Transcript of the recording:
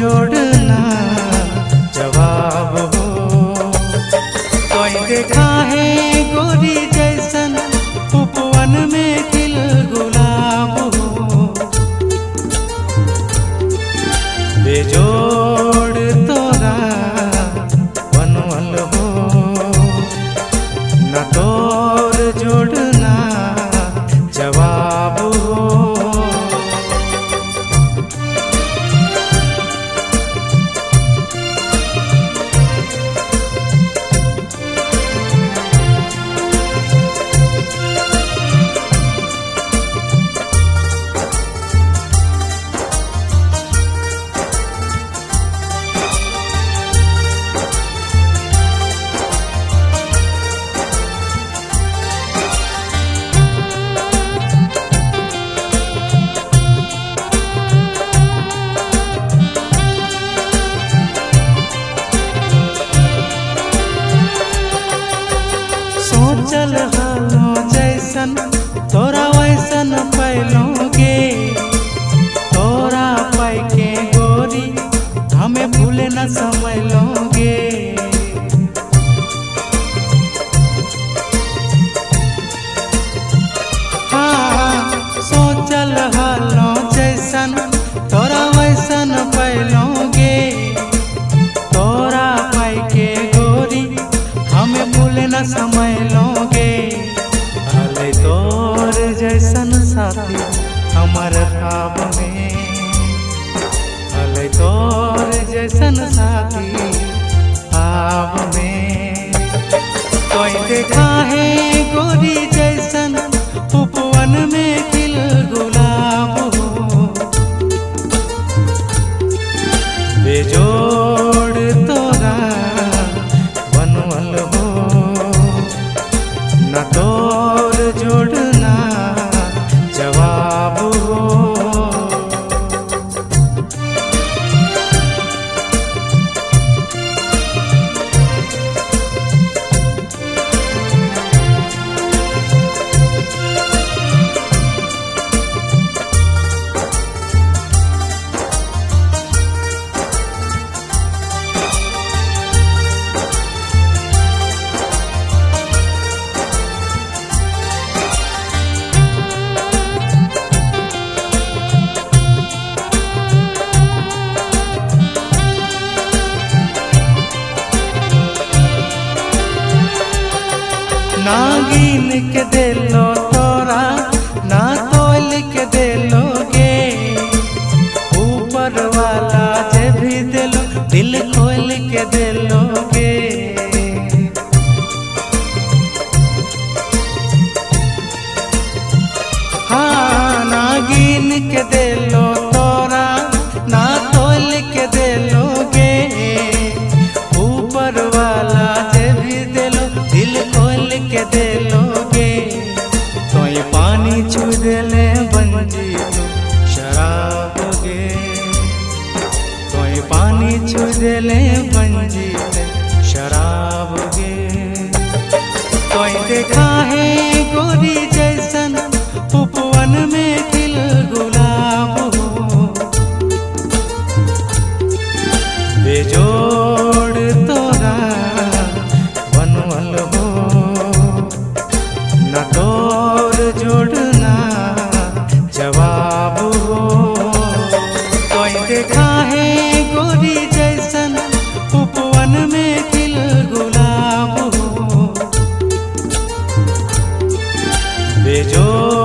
जोड़ना जवाब हो। कोई देखा है गोरी जैसन उपवन में खिल गुलाब हो। बेजोड़ तोरा बनवल हो, न तोर जोड़ना जवाब हो। सोचल हालो जैसन तोरा वैसन पैलोगे। तोरा पाई के गोरी हमें भूले न समय लोगे। हाँ, सोचल हालो जैसन तोरा वैसन पैलोगे। तोरा पाई के गोरी हमें भूले न समय लोगे। भले तोर जैसन साथी हमार ख्वाब में, भले तोर जैसन साथी ख्वाब में। कोई देखा है गोरी जैसन उपवन में खिल गुलाब हो। बेजोड़ तोरा बनवल हो, न तोर जोड़ना जवाब हो। नागिन के दिलो तोरा ना तोल के दिलोगे। ऊपर वाला जे भी दिलो दिल खोल के दिलोगे। हाँ, नागिन के दिलो तोरा ना तोल के दिलोगे। ऊपर वाला जे भी दिलो दिल खोल के दिलोगे। तो ये पानी छू दिले बंजी तो शराब गे। तो ये पानी छू दिले बंजी शराब गे। तो देखा है गोरी जैसन उपवन में खिल गुलाब हो। बेजोड़ तोरा बनवल हो, न तोर जोड़ना जवाब हो। कोई देखा है गोरी जैसन उपवन में खिल गुलाब हो। बेजोड़